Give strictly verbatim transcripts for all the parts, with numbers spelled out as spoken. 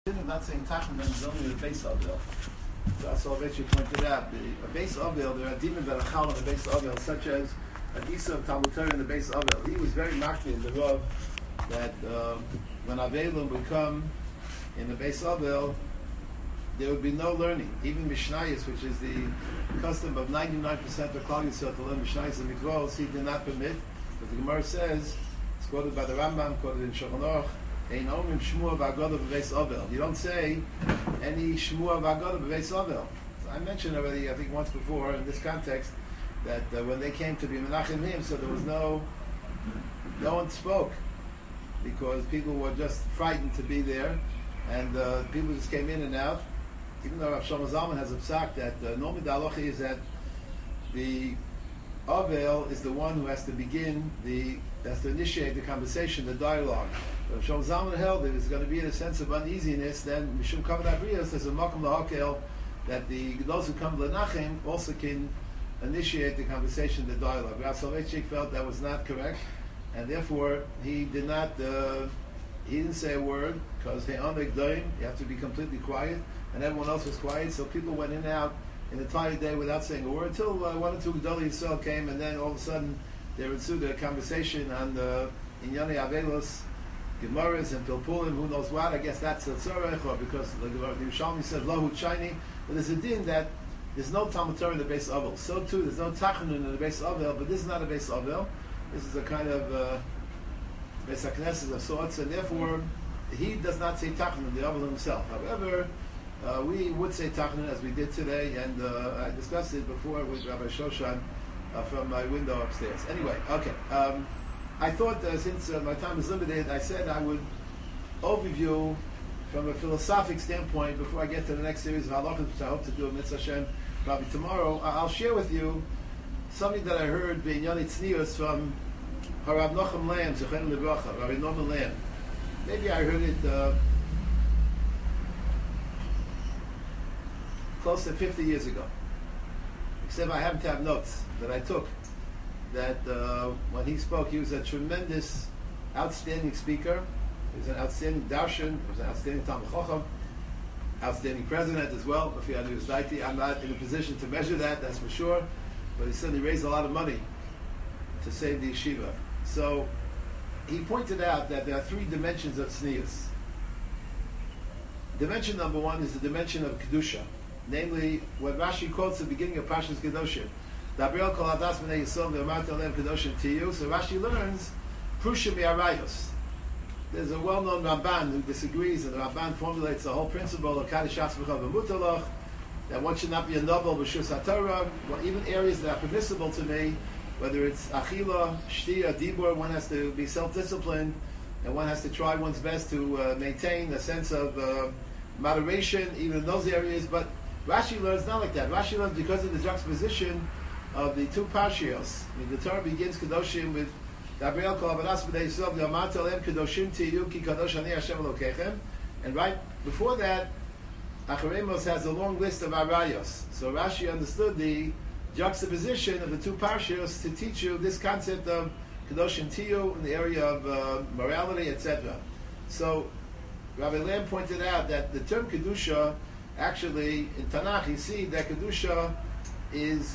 I'm not saying Tachan, then it's only the base Avil. That's all that you pointed out. The a base Avil, there are demons that are chal on the base Avil, such as Adisa of Talmud Torah in the base Avil. He was very makbid in the Rav that uh, when Avelim would come in the base Avil, there would be no learning. Even Mishnayos, which is the custom of ninety-nine percent of Klal Yisrael to learn Mishnayos and Mikvos, he did not permit. But the Gemara says, it's quoted by the Rambam, quoted in Shulchan Aruch, you don't say any shmua v'agoda b'veis Avil. I mentioned already, I think once before in this context, that uh, when they came to be Menachem him, so there was no, no one spoke because people were just frightened to be there, and uh, people just came in and out. Even though Rav Shlomo Zalman has a psak that uh, normally the halacha is that the Avil is the one who has to begin the, has to initiate the conversation, the dialogue. If Shlomo Zalman held that it's going to be in a sense of uneasiness, then Mishum Kavod Abrios, there's a makom lahakel that the those who come to Lenachem also can initiate the conversation, the dialogue. Rav Soloveitchik felt that was not correct, and therefore he did not. Uh, he didn't say a word because they on the doim. You have to be completely quiet, and everyone else was quiet. So people went in and out an entire day without saying a word until uh, one or two Gedolei Yisrael came, and then all of a sudden there ensued a conversation on the Inyani Avelos. Gemaras and Pilpulim, who knows what? I guess that's a tzorech, or because the Yerushalmi says Lahu Chayni. But there's a din that there's no Talmud Torah in the base Avil. So too, there's no Tachanun in the base Avil, but this is not a base Avil. This is a kind of uh, base Hakneses of sorts, and therefore he does not say Tachanun, the Avil himself. However, uh, we would say Tachanun as we did today, and uh, I discussed it before with Rabbi Shoshan uh, from my window upstairs. Anyway, okay. Um, I thought, uh, since uh, my time is limited, I said I would overview from a philosophic standpoint before I get to the next series of halachas, which I hope to do in Mitzvah Hashem probably tomorrow. I'll share with you something that I heard being Yoni Tznius from Harav Nochem Lamb, Zechenu Livracha, Rabbi Norman Lamb. Maybe I heard it uh, close to fifty years ago. Except I happen to have notes that I took. That uh, when he spoke, he was a tremendous, outstanding speaker. He was an outstanding darshan. He was an outstanding Talmid Chacham, outstanding president as well. If he had his daiti, I'm not in a position to measure that, that's for sure. But he certainly raised a lot of money to save the yeshiva. So he pointed out that there are three dimensions of tznius. Dimension number one is the dimension of kedusha, namely what Rashi quotes at the beginning of Parshas Kedoshim. So Rashi learns Prushim Yarayos. There's a well-known Ramban who disagrees, and the Ramban formulates the whole principle of Kaddish Atzmecha v'Mutalach, that one should not be a novel b'Shus HaTorah. Well, even areas that are permissible to me, whether it's Achila, Shtia, Dibur, one has to be self-disciplined, and one has to try one's best to uh, maintain a sense of uh, moderation, even in those areas. But Rashi learns not like that. Rashi learns because of the juxtaposition of the two parshios. I mean, the Torah begins Kedoshim with Gabriel Kol Avadas B'nei Yisrael V'Yamar Tolem Kedoshim Tiyu Ki Kadosh Ani Hashem Elokechem, and right before that, Acharemos has a long list of arayos. So Rashi understood the juxtaposition of the two parshios to teach you this concept of Kedoshim Tiyu in the area of uh, morality, et cetera. So Rabbi Lamb pointed out that the term Kedusha, actually in Tanakh, you see that Kedusha is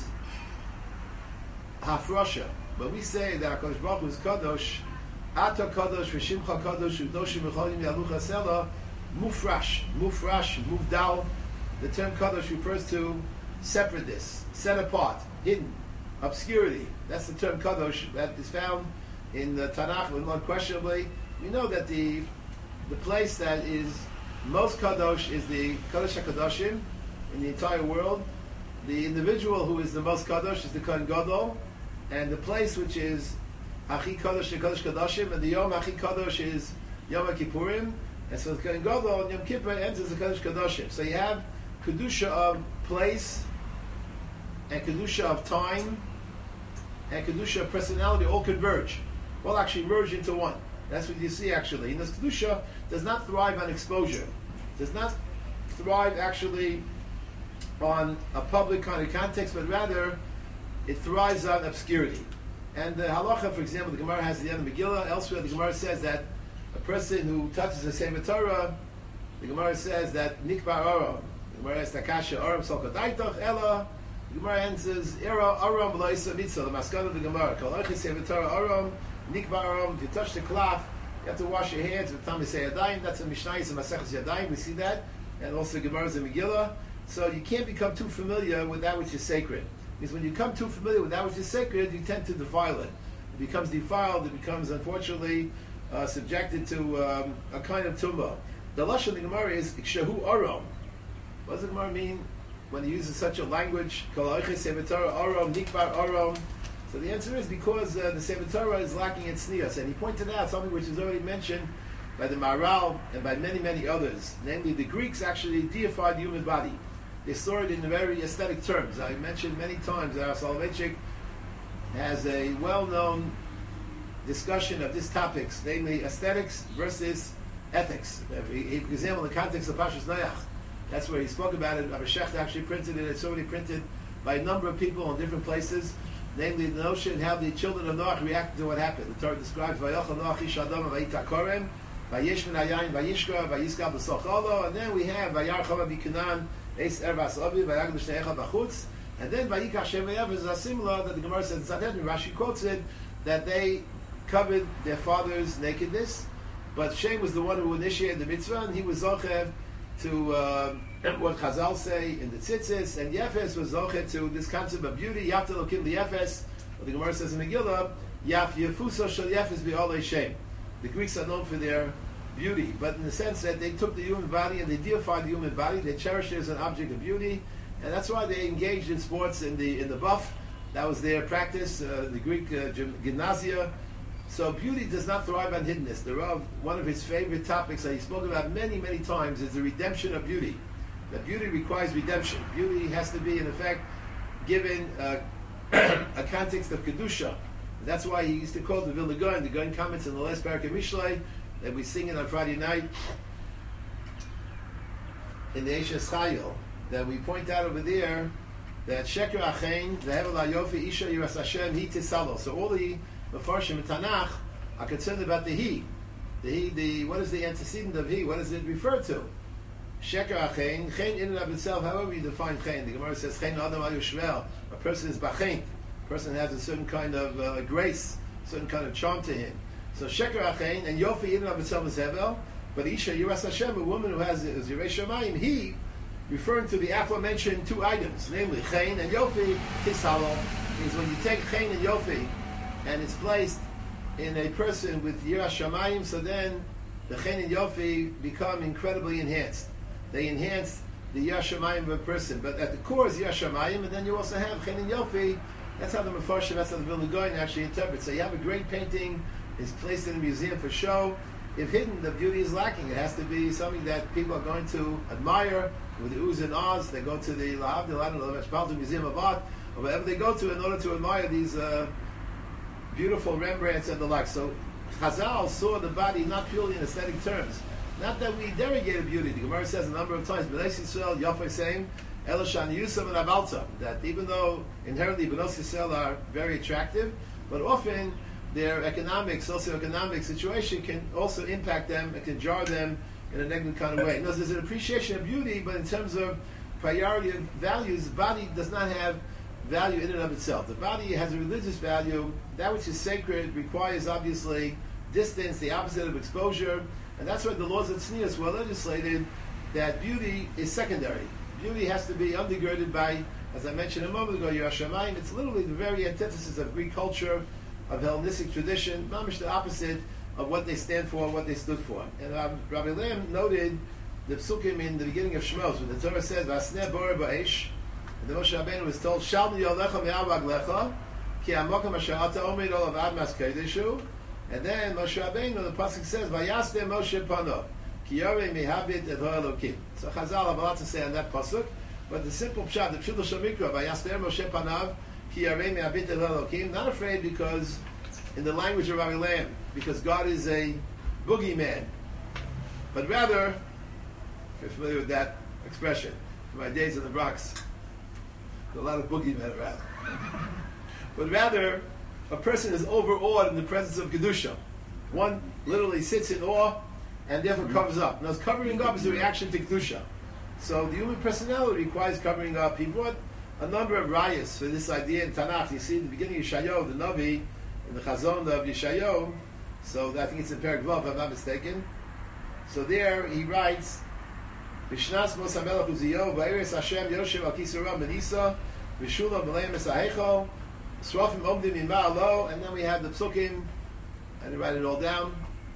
Hafrosha. But we say that HaKadosh Baruch Hu is Kadosh, Ata Kadosh, V'Shimcha Kadosh, Udoshim V'cholim Yalucha Sela, Mufrash, Mufrash, Mufdal. The term Kadosh refers to separateness, set apart, hidden, obscurity. That's the term Kadosh that is found in the Tanakh, and unquestionably, we know that the the place that is most Kadosh is the Kadosh HaKadoshim in the entire world. The individual who is the most Kadosh is the Kohen Gadol, and the place which is Achi Kadosh and Kadosh Kadoshim, and the Yom Achi Kadosh is Yom HaKippurim, and so the Kohen Gadol and Yom Kippur enters the Kadosh Kadoshim. So you have Kedusha of place, and Kedusha of time, and Kedusha of personality all converge. All actually merge into one. That's what you see actually. And this Kedusha does not thrive on exposure. Does not thrive actually on a public kind of context, but rather it thrives on obscurity. And the halacha, for example, the Gemara has at the end of Megillah. Elsewhere, the Gemara says that a person who touches the Sefer Torah The Gemara says that Nikbar Aram. The Gemara says Takasha Aram Solkadaitach Ella. The Gemara answers Era Aram V'Loisa Mitzvah. The Maskana of the Gemara. Kol Oiches Yevitar Aram Nikbar Aram. If you touch the cloth, you have to wash your hands. With time we say Yadayim. That's a Mishnah. It's a Maseches Yadayim. We see that, and also Gemara's a Megillah. So you can't become too familiar with that which is sacred. Because when you become too familiar with that which is sacred, you tend to defile it. It becomes defiled. It becomes, unfortunately, uh, subjected to um, a kind of tumah. The lashon of the Gemara is Kshahu Aram. What does the Gemara mean when he uses such a language? Kol Oiches Yevitar Aram Nikbar Aram. So the answer is because uh, the Sefer Torah is lacking in tznius, and he pointed out something which is already mentioned by the Maharal and by many, many others. Namely, the Greeks actually deified the human body. They saw it in very aesthetic terms. I mentioned many times that our Soloveitchik has a well-known discussion of these topics, namely aesthetics versus ethics. For example, in the context of Pashas Noach, that's where he spoke about it. Rabbi Shecht actually printed it. It's already printed by a number of people in different places. Namely, the notion how the children of Noach reacted to what happened. The Torah describes Vayochel Noach ish Adam vayita korem, vayesh min hayayin vayishka vayiskal b'socholo, and then we have Vayar Chava b'Kanan eis ervas avi vayag b'shneicha b'chutz, and then Vayikach Shem v'yav is a similar that the Gemara says Zadet, Rashi quotes it that they covered their father's nakedness, but Shem was the one who initiated the mitzvah, and he was zochev to uh, what Chazal say in the tzitzis, and Yefes was zocher to this concept of beauty. Yaf Elokim liyefes, what the Gemara says in Megillah, Yaf Yefuso shel Yefes b'olei Shem. The Greeks are known for their beauty, but in the sense that they took the human body and they deified the human body, they cherished it as an object of beauty, and that's why they engaged in sports in the in the buff. That was their practice, uh, the Greek uh, gymnasia. So beauty does not thrive on hiddenness. The Rav, one of his favorite topics that he spoke about many, many times is the redemption of beauty. That beauty requires redemption. Beauty has to be, in effect, given uh, a context of Kedusha. That's why he used to quote the Vilna Gaon. The Gaon comments in the last parak of Mishlei that we sing it on Friday night in the Eishes Chayil, that we point out over there that Sheker Achein, Ve'evel HaYofi, Isha Yiras Hashem, Hi Tisalo. So all the Mefarshim in Tanakh are concerned about the he. The he, the, what is the antecedent of he? What does it refer to? Sheker Achein, Chen in and of itself, however you define Chen. The Gemara says, Chen Adam Ayu Shvel. A person is Bachein. A person has a certain kind of uh, grace, a certain kind of charm to him. So Sheker Achein, and Yofi in and of itself is Hevel, but Isha Yiras Hashem, a woman who has Zirei Shamayim, he, referring to the aforementioned two items, namely Chen and Yofi, Tisalo, is when you take Chen and Yofi, and it's placed in a person with Yiras Shamayim, so then the Chen and Yofi become incredibly enhanced. They enhance the Yiras Shamayim of a person, but at the core is Yiras Shamayim, and then you also have Chen and Yofi. That's how the Mefarshim, that's how the Vilna Gaon actually interprets. So you have a great painting, it's placed in a museum for show. If hidden, the beauty is lacking. It has to be something that people are going to admire with the oohs and ahs. They go to the Lahavdil, I don't know, the Metropolitan Museum of Art, or wherever they go to in order to admire these uh, beautiful Rembrandts and the like. So Chazal saw the body not purely in aesthetic terms. Not that we derogated beauty. The Gemara says a number of times, B'nai Yisrael, Yafai saying, Eloshan Yusam and Abalta, that even though inherently B'nai Yisrael are very attractive, but often their economic, socioeconomic situation can also impact them and can jar them in a negative kind of way. Notice there's an appreciation of beauty, but in terms of priority of values, the body does not have value in and of itself. The body has a religious value. That which is sacred requires, obviously, distance, the opposite of exposure, and that's why the laws of tznius were legislated that beauty is secondary. Beauty has to be undergirded by, as I mentioned a moment ago, Yiras Shamayim. It's literally the very antithesis of Greek culture, of Hellenistic tradition, mamish the opposite of what they stand for, what they stood for. And um, Rabbi Lam noted the psukim in the beginning of Shmos, when the Torah says, "Vasneh bore ba'esh," and the Moshe Rabbeinu was told, "Shalmi yolecha me'avag lecha, ki ha'mokem asher ata omed olav admas kedishu." And then Moshe Rabbeinu, the pasuk says, "Vayasneh Moshe pano, ki yorei mehabit et ha'elokim." So Chazal have a lot to say on that pasuk, but the simple pshat, the pshuto shamikra, "Vayasneh Moshe panav." Not afraid because, in the language of Rabbi Lam, because God is a boogeyman, but rather, if you're familiar with that expression, from my days in the Bronx, there's a lot of boogeymen around. But rather, a person is overawed in the presence of Kedusha. One literally sits in awe and therefore covers up. Now, covering up is a reaction to Kedusha. So the human personality requires covering up. He brought a number of rayas for this idea in Tanakh. You see in the beginning of Yeshayahu, the Navi, in the Chazon of Yeshayahu, so I think it's in Perek Vav, if I'm not mistaken. So there he writes, Bishnas Mos HaMelech Uziyahu, V'eres Hashem Yoshev Al Kisura Menisa, V'shula B'leim Es HaHeichel, Srofim Omdim Yima Alo, and then we have the Psukim, and I write it all down.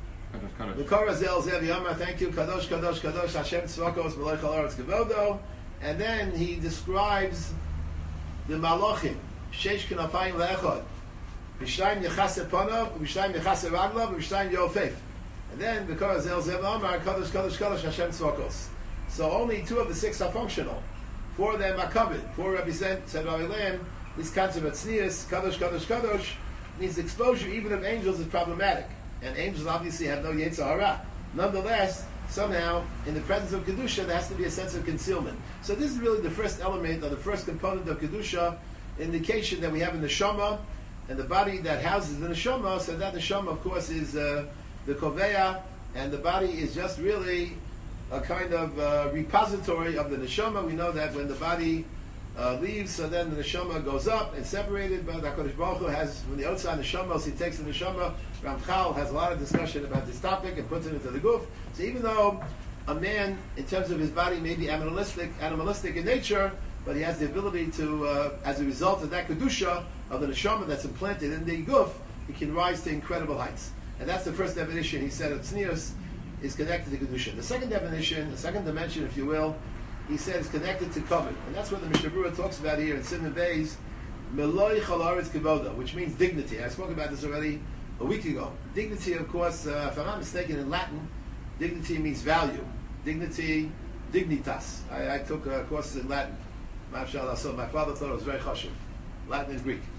The Korazel Zev Yama, thank you, Kadosh, Kadosh, Kadosh, Hashem Tzvakos, Melech Halaretz Kevodo, and then he describes the Malachim, Sheish Knafayim Le'echad, V'shtayim Yechase Ponov, V'shtayim Yechase Raglav, V'shtayim Yofef. And then the Korazel Zev Yama, Kadosh, Kadosh, Kadosh, Hashem Tzvakos. So only two of the six are functional. Four of them are covered. Four represent, said Rabbi Lam, this concept of Tznius, Kadosh, Kadosh, Kadosh, means exposure even of angels is problematic. And angels obviously have no Yetzer Hara. Nonetheless, somehow, in the presence of Kedusha, there has to be a sense of concealment. So this is really the first element, or the first component of Kedusha, indication that we have in the Neshama, and the body that houses the Neshama, so that Neshama, of course, is uh, the Koveya, and the body is just really a kind of uh, repository of the Neshama. We know that when the body uh, leaves, so then the Neshama goes up and separated, but HaKadosh Baruch Hu has, when the outside Neshama, he takes the Neshama. Ramchal has a lot of discussion about this topic and puts it into the guf. So even though a man, in terms of his body, may be animalistic, animalistic in nature, but he has the ability to, uh, as a result of that kedusha of the neshama that's implanted in the guf, he can rise to incredible heights. And that's the first definition. He said of tznius is connected to kedusha. The second definition, the second dimension, if you will, he said is connected to kavod, and that's what the Mishnah Berurah talks about here in Simon Beis, Meloi Chalaretz Kevoda, which means dignity. I spoke about this already a week ago. Dignity, of course, uh, if I'm not mistaken, in Latin, dignity means value. Dignity, dignitas. I, I took a course in Latin. So my father thought it was very chashuv. Latin and Greek.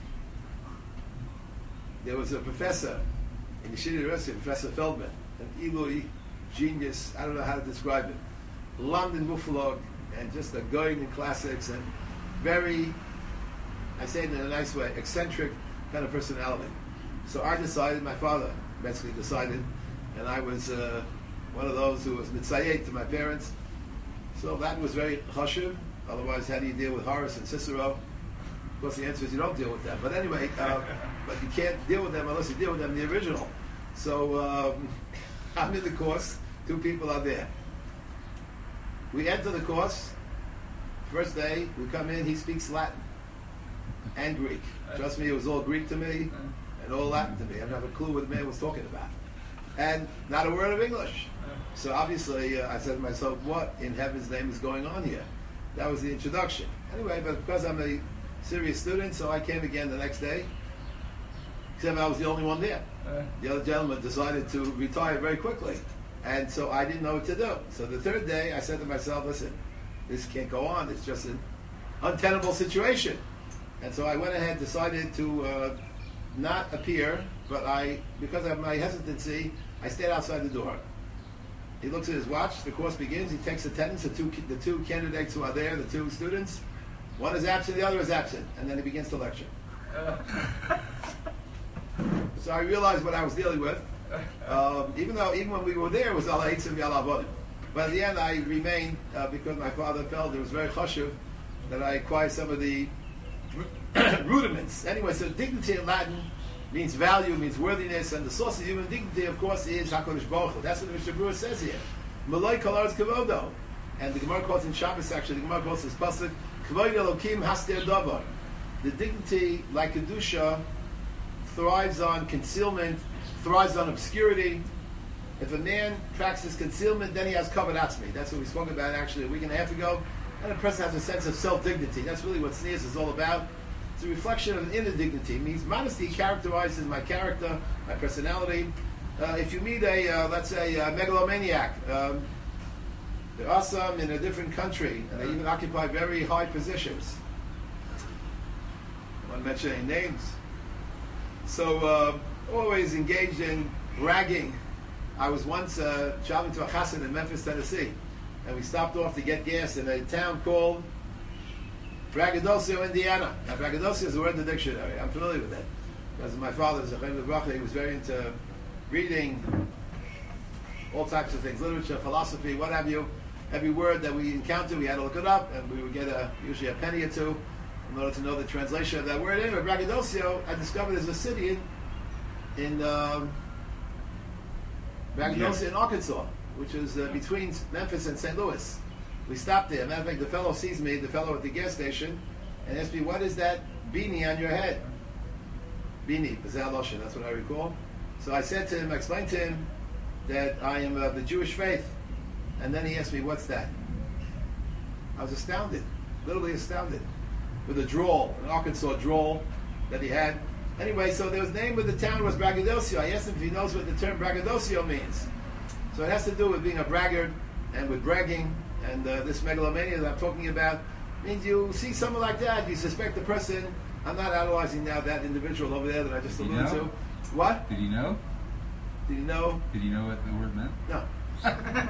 There was a professor in the Yeshiva University, Professor Feldman, an Eloi genius. I don't know how to describe it. London Buffalo, and just a guy in classics, and very, I say it in a nice way, eccentric kind of personality. So I decided, my father basically decided, and I was uh, one of those who was mitzayet to my parents. So that was very chashuv. Otherwise, how do you deal with Horace and Cicero? Of course, the answer is you don't deal with them. But anyway, uh, but you can't deal with them unless you deal with them in the original. So um, I'm in the course. Two people are there. We enter the course. First day, we come in. He speaks Latin and Greek. Trust me, it was all Greek to me and all Latin to me. I didn't have a clue what the man was talking about, and not a word of English. So obviously, uh, I said to myself, "What in heaven's name is going on here?" That was the introduction. Anyway, but because I'm a serious student, so I came again the next day. Except I was the only one there. The other gentleman decided to retire very quickly, and so I didn't know what to do. So the third day, I said to myself, "Listen, this can't go on. It's just an untenable situation." And so I went ahead, decided to uh, not appear, but I, because of my hesitancy, I stayed outside the door. He looks at his watch. The course begins. He takes attendance. The two, the two candidates who are there, the two students, one is absent, the other is absent, and then he begins to lecture. So I realized what I was dealing with. Um, even though, even when we were there, it was ala eitzim v'ala avodim. But at the end, I remained uh, because my father felt it was very chashuv that I acquired some of the rudiments. Anyway, so dignity in Latin means value, means worthiness, and the source of human dignity, of course, is HaKadosh Baruch Hu. That's what the Mishnah Berurah says here. Maloi kalaretz kevodo. And the Gemara quotes in Shabbos, actually, the Gemara quotes this pasuk, Kvod Elokim haster davar. The dignity, like Kedusha, thrives on concealment, thrives on obscurity. If a man practices concealment, then he has kavod atzmi. That's what we spoke about actually a week and a half ago. And a person has a sense of self-dignity. That's really what tznius is all about. It's a reflection of an inner dignity. It means modesty characterizes my character, my personality. Uh, if you meet a, uh, let's say, a megalomaniac, um, they're awesome in a different country, and they even occupy very high positions. I won't mention any names. So, uh, always engaged in bragging. I was once uh, traveling to a chassan in Memphis, Tennessee, and we stopped off to get gas in a town called Braggadocio, Indiana. Now, Braggadocio is a word in the dictionary. I'm familiar with that. Because my father, Zechayim Lebracha, he was very into reading all types of things, literature, philosophy, what have you. Every word that we encountered, we had to look it up, and we would get a, usually a penny or two in order to know the translation of that word. Anyway, Braggadocio, I discovered there's a city in, in um, Braggadocio in Arkansas, which is uh, between Memphis and Saint Louis. We stopped there. Matter of fact, the fellow sees me, the fellow at the gas station, and asks me, what is that beanie on your head? Beanie, Bezel Loshen, that's what I recall. So I said to him, I explained to him that I am of the Jewish faith. And then he asked me, what's that? I was astounded, literally astounded, with a drawl, an Arkansas drawl that he had. Anyway, so the name of the town was Braggadocio. I asked him if he knows what the term Braggadocio means. So it has to do with being a braggart and with bragging, and uh, this megalomania that I'm talking about means you see someone like that, you suspect the person. I'm not analyzing now that individual over there that I just Did alluded you know? to. What? Did he know? Did he know? Did he know what the word meant? No.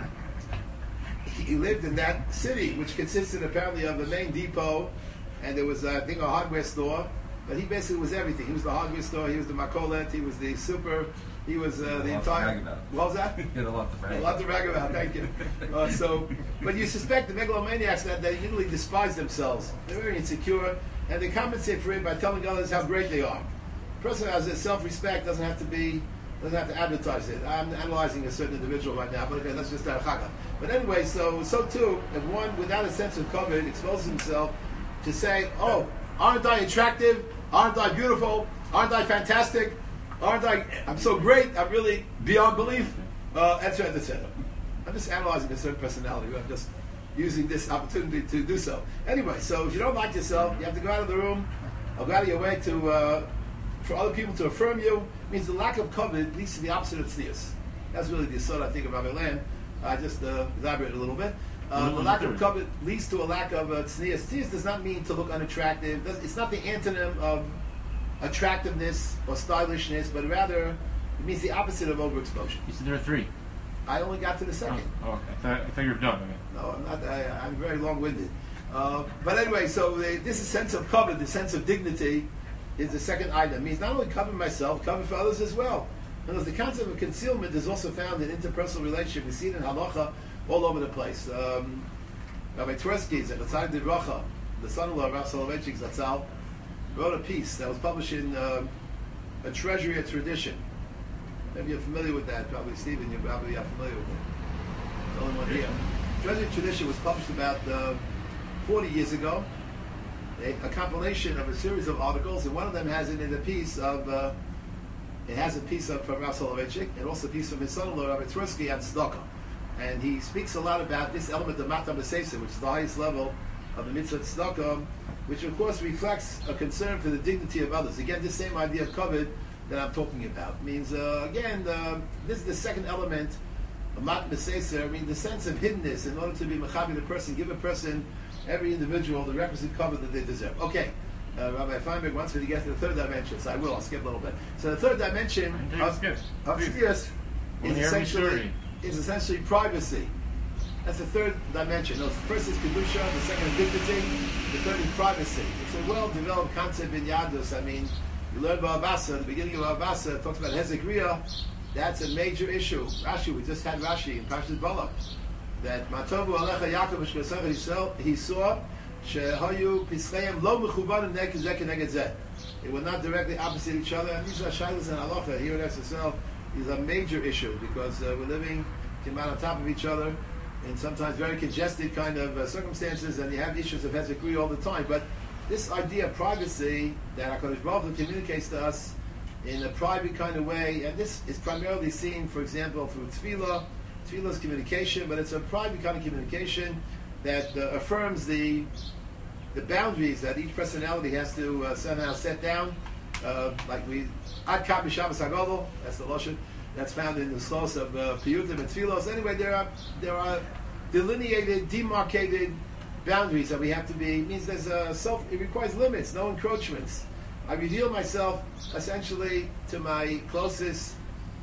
He lived in that city, which consisted apparently of the main depot, and there was, uh, I think, a hardware store. But he basically was everything. He was the hardware store. He was the makolet. He was the super. He was uh, the entire. What was that? He had a lot to brag A lot to brag about. Thank you. Uh, so, but you suspect the megalomaniacs that they usually despise themselves. They're very insecure, and they compensate for it by telling others how great they are. A person who has a self-respect doesn't have to be. Doesn't have to advertise it. I'm analyzing a certain individual right now, but okay, that's just Chaka. But anyway, so so too, if one without a sense of covet exposes himself to say, "Oh, aren't I attractive? Aren't I beautiful? Aren't I fantastic? Aren't I? I'm so great. I'm really beyond belief." Uh, et cetera, et cetera. I'm just analyzing a certain personality. I'm just using this opportunity to do so. Anyway, so if you don't like yourself, you have to go out of the room, or go out of your way to uh, for other people to affirm you. It means the lack of covet leads to the opposite of tznius. That's really the assault I think of Rabbi Land. I just uh, elaborate a little bit. Uh, the lack of covet leads to a lack of uh, tznius. Tznius does not mean to look unattractive. It's not the antonym of attractiveness or stylishness, but rather it means the opposite of overexposure. You said there are three. I only got to the second. Oh, oh okay. I thought, I thought you were done. I mean. No, I'm not. I, I'm very long-winded. Uh, but anyway, so the, this is sense of covet, the sense of dignity, is the second item. It means not only cover myself, cover for others as well. And the concept of concealment is also found in interpersonal relationship. We see it in halacha all over the place. Um, Rabbi Twersky, Zechatzai Devracha, the son-in-law of Rav Soloveitchik Zatzal, wrote a piece that was published in uh, A Treasury of Tradition. Maybe you're familiar with that. Probably, Stephen, you probably are familiar with it. The only one here. Treasury of Tradition was published about uh, forty years ago. A, a compilation of a series of articles, and one of them has it in a piece of, uh, it has a piece of, from Rav Soloveitchik, and also a piece from his son-in-law, Rabbi Twersky, on tzedakah. And he speaks a lot about this element of matam b'seisa, which is the highest level of the mitzvah tzedakah, which of course reflects a concern for the dignity of others. Again, this same idea of kavod that I'm talking about means, uh, again, uh, this is the second element of matam b'seisa. I mean, the sense of hiddenness in order to be mechabi the person, give a person, every individual, the requisite kavod that they deserve. Okay. Uh, Rabbi Feinberg wants me to get to the third dimension, so I will. I'll skip a little bit. So the third dimension of, of tznius is essentially is essentially privacy. That's the third dimension. No, the first is kedusha, the second is dignity, the third is privacy. It's a well-developed concept in Yadus. I mean, you learn about Abasa, the beginning of Abasa, it talks about Hezekiah. That's a major issue. Rashi, we just had Rashi in Parashat Balak, that Matovu Alecha Yaakov Shkosach, he saw Shehayu Pischayim Lo Mechuvanim Neged Zeh Keneged Zeh. They were not directly opposite each other, and these are shaylas and halacha here in S S L. Is a major issue because uh, we're living on top of each other in sometimes very congested kind of uh, circumstances, and you have issues of Hezekiah all the time. But this idea of privacy that HaKadosh Baruch Hu communicates to us in a private kind of way, and this is primarily seen, for example, through tefillah. Tefillah is communication, but it's a private kind of communication that uh, affirms the the boundaries that each personality has to uh, somehow set down. Uh, like we, Ad Kam B'Shabbos HaGadol, that's the Lashon, that's found in the source of uh, Piyutim and Tfilos. Anyway, there are there are delineated, demarcated boundaries that we have to be. It means there's a self. It requires limits, no encroachments. I reveal myself essentially to my closest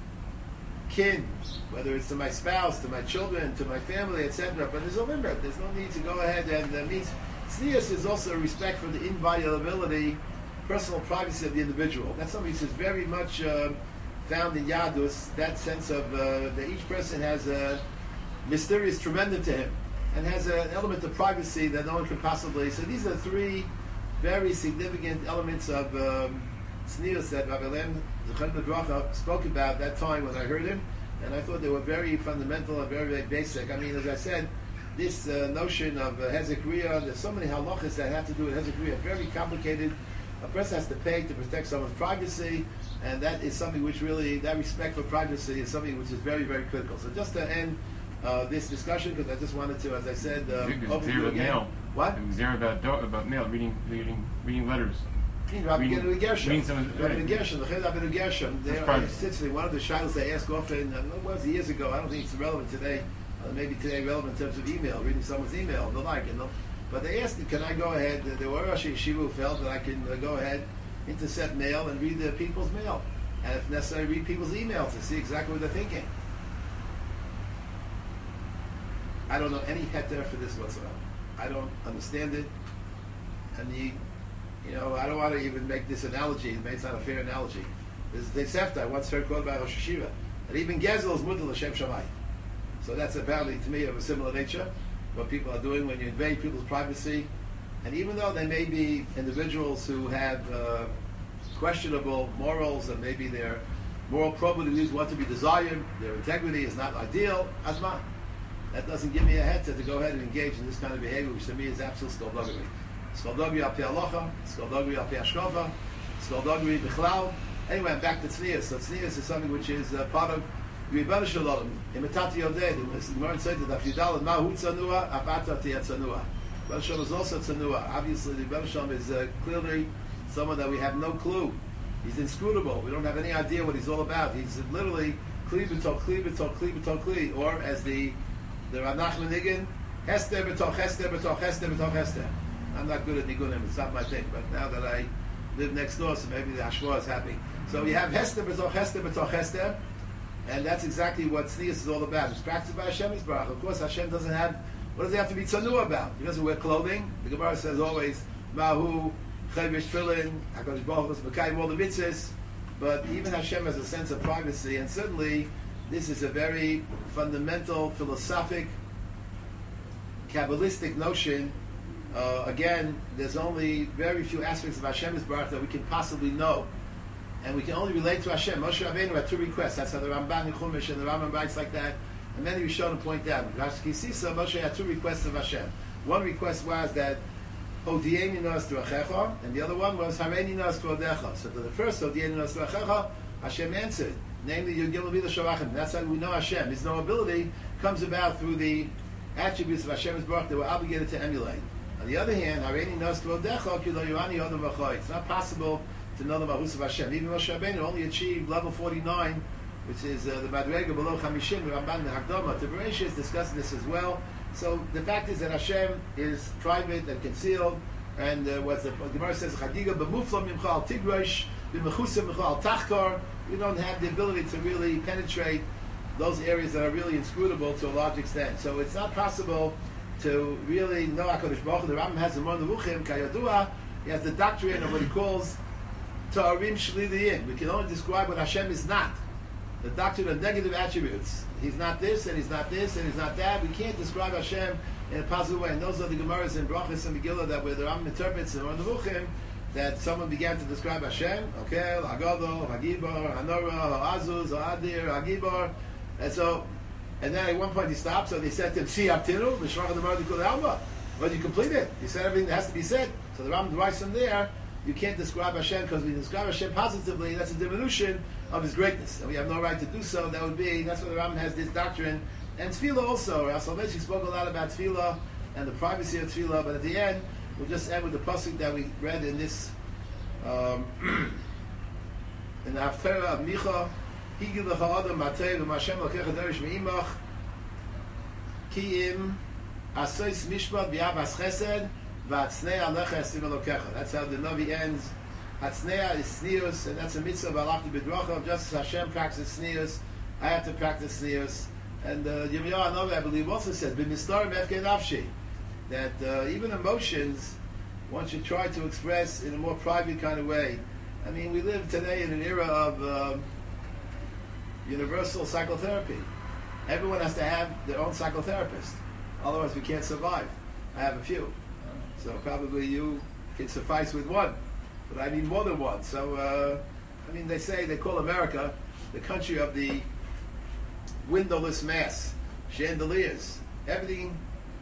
kin, whether it's to my spouse, to my children, to my family, et cetera. But there's a limit. There's no need to go ahead and uh, means. Tznius is also a respect for the inviolability, personal privacy of the individual. That's something that's very much uh, found in Yadus that sense of uh, that each person has a mysterious tremendum to him and has an element of privacy that no one can possibly. So these are three very significant elements of um, tznius that Rabbi Lehm Zechon B'Bracha spoke about that time when I heard him, and I thought they were very fundamental and very, very basic. I mean, as I said, this uh, notion of uh, Hezek Riyah, there's so many halachas that have to do with Hezek Riyah, very complicated. A person has to pay to protect someone's privacy, and that is something which really, that respect for privacy is something which is very, very critical. So just to end uh, this discussion, because I just wanted to, as I said, um, overview again. Mail. What? It was there about do- about mail, reading, reading, reading letters. Rabbi Gershom. Reading some. Rabbi Gershom. The Rabbi Gershom. There, essentially, one of the shilas I ask often. Uh, what was it years ago? I don't think it's relevant today. Uh, maybe today relevant in terms of email, reading someone's email, and the like. You know. But they asked me, can I go ahead? There were Rosh Yeshiva who felt that I can uh, go ahead, intercept mail, and read the people's mail, and if necessary, read people's emails to see exactly what they're thinking. I don't know any heter for this whatsoever. I don't understand it. And the, you know, I don't want to even make this analogy. Maybe it's not a fair analogy. There's a Sefta I once heard quoted by Rosh Yeshiva that even Gezel is mutal l'shem Shammai. So that's apparently to me of a similar nature. What people are doing when you invade people's privacy, and even though they may be individuals who have uh, questionable morals and maybe their moral probity is what to be desired, their integrity is not ideal, asma. That doesn't give me a head to, to go ahead and engage in this kind of behavior, which to me is absolute skullduggery. Skullduggery al pi halacha, skullduggery al pi hashkafa, skullduggery bichlal. Anyway, I'm back to tznius. So tznius is something which is uh, part of Ribbon Shalom. Imitati Yodeh, the Gemara said that if Yudal and Mahu tzanua, afata tiyat tzanua. Ribbon Shalom is also tzanua. Obviously, the Ribbon Shalom is uh, clearly someone that we have no clue. He's inscrutable. We don't have any idea what he's all about. He's literally kli b'tol kli b'tol kli b'tol kli, or as the the Rav Nachman Nigun, Hester b'tol Hester b'tol Hester b'tol Hester. I'm not good at Nigunim. It's not my thing. But now that I live next door, so maybe the Hashua is happy. So we have Hester b'tol Hester b'tol Hester. And that's exactly what tznius is all about. It's practiced by Hashem Yisbarach. Of course, Hashem doesn't have, what does he have to be tzanua about? He doesn't wear clothing. The Gemara says always, Mahu, Chavish Tfilin, HaKadosh Baruch Hu, Mekayim, all the mitzvahs. But even Hashem has a sense of privacy, and certainly this is a very fundamental, philosophic, Kabbalistic notion. Uh, again, there's only very few aspects of Hashem Yisbarach that we can possibly know. And we can only relate to Hashem. Moshe Rabbeinu had two requests. That's how the Ramban in Chumash and the Rambam writes like that. And many Rishonim point out. Moshe had two requests of Hashem. One request was that Odieni nos d'rachecha, and the other one was Hareini nos d'odecha. So to the first Odieni nos d'rachecha, Hashem answered, namely Yudgil Levi L'Shavachim. That's how we know Hashem. His knowability comes about through the attributes of Hashem's Baruch that we're obligated to emulate. On the other hand, Hareini nos d'odecha ki lo yirani odom v'choy. It's not possible to know the Mahus of Hashem. Even Moshe Rabbeinu only achieved level forty-nine, which is uh, the Madrega below Chamishim, the Ramban, the Hakdama. Tiberesh is discussing this as well. So the fact is that Hashem is private and concealed, and uh, what the Gemara says, Chadiga b'muflam mimcha al tigrosh, b'mechusim mimcha al tachkar. We don't have the ability to really penetrate those areas that are really inscrutable to a large extent. So it's not possible to really know HaKadosh Baruch Hu. The Rambam has the Mon Nevuchim, Kayadua. He has the doctrine of what he calls Ta'arim Shliliyim. We can only describe what Hashem is not. The doctrine of negative attributes. He's not this, and he's not this, and he's not that. We can't describe Hashem in a positive way. And those are the Gemaras in Brachos and Megillah that where the Rambam interprets in Nevuchim that someone began to describe Hashem. Okay, Hagadol, Hagibor, Hanora, Ha'azuz, Ha'adir, Hagibor. And so, and then at one point he stopped, so they said to him, Si Abtinu, Mishmach the Mardi Kul Alma. Well, you complete it. You said everything that has to be said. So the Rambam writes from there, you can't describe Hashem, because we describe Hashem positively, that's a diminution of His greatness. And we have no right to do so. That would be, that's why the Rambam has this doctrine. And Tefillah also. Rasalvechi spoke a lot about Tefillah and the privacy of Tefillah, but at the end, we'll just end with the pasuk that we read in this, um, in the Haftarah of Micha, Higil lecha adam matei v'mashem lokecha derish me'imach ki im asois mishpat v'yavas chesed v'atznei alecha esim elokecha. That's how the Navi ends. Atznei is snius, and that's a mitzvah b'alachti b'dracha. Just as Hashem practices snius, I have to practice snius. And uh, Yirmiyahu Hanavi, I believe, also says b'mistar mefkei nafshi, that uh, even emotions one should try to express in a more private kind of way. I mean, we live today in an era of uh, universal psychotherapy. Everyone has to have their own psychotherapist. Otherwise, we can't survive. I have a few. So probably you can suffice with one. But I need more than one. So, uh, I mean, they say, they call America the country of the windowless mass, chandeliers. Everything,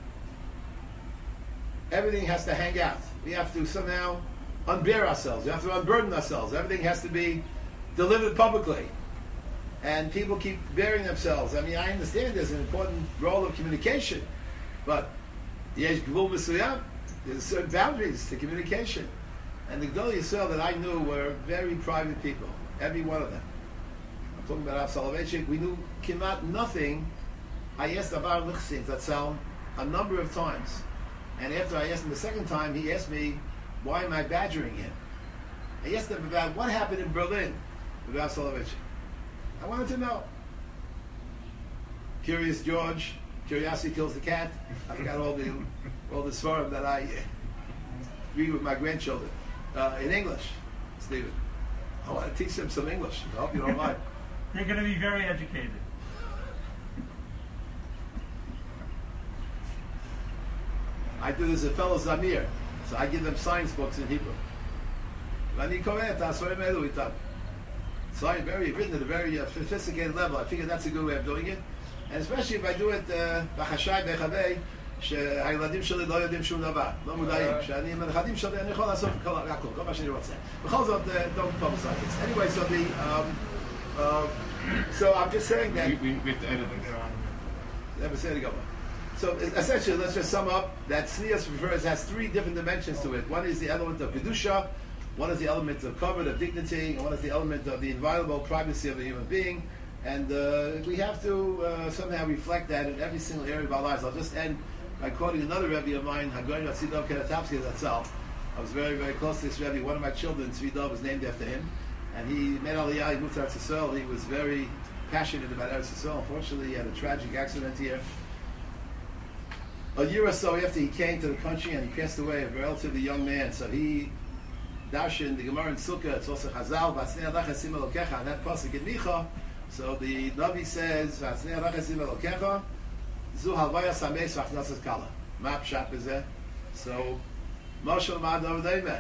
everything has to hang out. We have to somehow unbear ourselves. We have to unburden ourselves. Everything has to be delivered publicly. And people keep bearing themselves. I mean, I understand there's an important role of communication, but there's certain boundaries to communication. And the Gdolei Yisrael that I knew were very private people, every one of them. I'm talking about Rav Soloveitchik. We knew Kimat nothing. I asked Abar Lichsin Zatzal a number of times. And after I asked him the second time, he asked me, why am I badgering him? I asked him about what happened in Berlin with Rav Soloveitchik. I wanted to know. Curious George, curiosity kills the cat. I've got all the all the svarim that I read with my grandchildren uh, in English, Stephen. I want to teach them some English. I hope you don't mind. They're going to be very educated. I do this as a fellow Zamir, so I give them science books in Hebrew. So I'm very written at a very uh, sophisticated level. I figure that's a good way of doing it, and especially if I do it בחשאי בהיחבא, שהילדים שלי לא יודעים שום דבר, לא מודעים, שאני עם הנכדים שלי אני יכול לעשות כל הכל, כל מה שאני רוצה. בכל זאת, don't publicize this. Anyway, so the um, uh, so I'm just saying that. We, we, we have to edit it. Never say it again. So essentially, let's just sum up that Tznius refers has three different dimensions to it. One is the element of kedusha. One is the element of covet, of dignity, and one is the element of the inviolable privacy of a human being. And uh, we have to uh, somehow reflect that in every single area of our lives. I'll just end by quoting another Rebbe of mine, Hagoyin Tzidov Keratavsky Zatzal. I was very, very close to this Rebbe. One of my children, Tzvidov, was named after him. And he made Aliyah, he moved to Eretz Yisrael. He was very passionate about Eretz Yisrael. Unfortunately, he had a tragic accident here. A year or so after he came to the country, and he passed away, a relatively young man. So he Darshan, the Gemara in Sukkah, it's also Chazal, V'asnei alach esim elokecha, and that pasuk in Micha. So the Navi says, V'asnei alach esim elokecha, zu halvaya sameis v'achnasas kala. Ma pshat b'zeh. So, Moshe Ma'ad Ovedayme.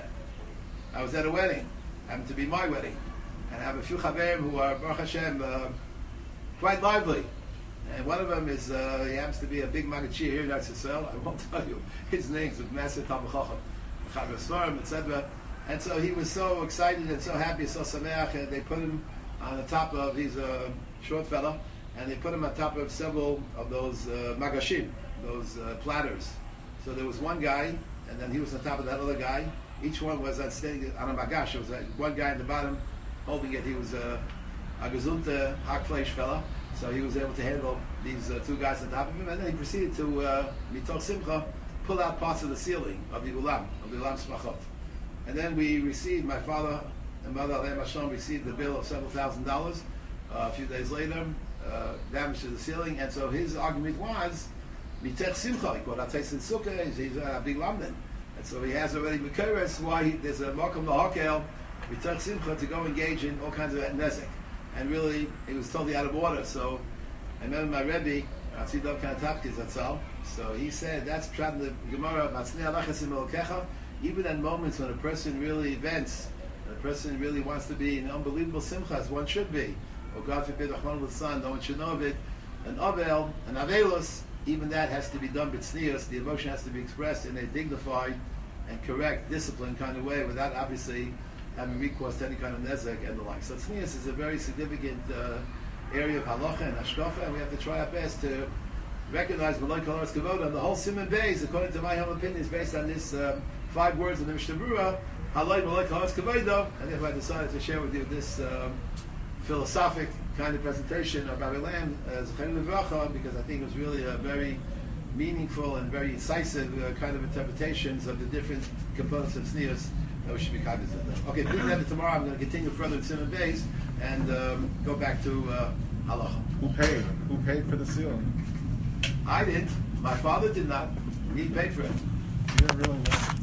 I was at a wedding, happened to be my wedding, and I have a few chaverim who are, Baruch Hashem, uh, quite lively. And one of them is, uh, he happens to be a big Magachir here in Eretz Yisrael. I won't tell you his names, with massive Talmud Chacham, Chaver Svarim, et cetera. And so he was so excited and so happy, so sameach, and they put him on the top of, he's a short fella, and they put him on top of several of those uh, magashim, those uh, platters. So there was one guy, and then he was on top of that other guy. Each one was on, standing on a magash. There was a, one guy in the bottom holding it. He was a, a gezunte hakfleish fella, so he was able to handle these uh, two guys on top of him. And then he proceeded to, uh, mitoch simcha, pull out parts of the ceiling of the ulam, of the ulam smachot. And then we received, my father and mother, Aleim Hashem, received the bill of several thousand dollars uh, a few days later, uh, damage to the ceiling. And so his argument was, Mitech Simcha, he called Ataysin Sukkah, he's, he's a big London. And so he has already Mekuris, why he, there's a Malcolm Lahakel, Mitech Simcha, to go engage in all kinds of nezek. And really, he was totally out of order. So I remember my Rebbe, Tzidov Keratavsky Zatzal, so he said, that's Pshat in the Gemara, Matznei alach esim elokecha. Even at moments when a person really vents, when a person really wants to be in unbelievable simcha, as one should be, or God forbid, Rahman l'Tzlan, no one should know of it, an avel, an avelus, even that has to be done b'tznius, the emotion has to be expressed in a dignified and correct, disciplined kind of way, without obviously having recourse to any kind of nezek and the like. So tznius is a very significant uh, area of halacha and hashkafa, and we have to try our best to recognize Malay Kolaras Kavoda, and the whole Siman Beis, according to my humble opinion, is based on this um, five words in the Mishnah Berurah, Halay Malay Kolaras Kavoda, and if I decided to share with you this um, philosophic kind of presentation of Rabbi Lamb as Chayim Levracha, because I think it was really a very meaningful and very incisive uh, kind of interpretations of the different components of tznius that we should be cognizant of. Okay, please have it tomorrow. I'm going to continue further in Siman Beis and um, go back to uh, halacha. Who paid? Who paid for the ceiling? I didn't. My father did not. He paid for it. You didn't really know.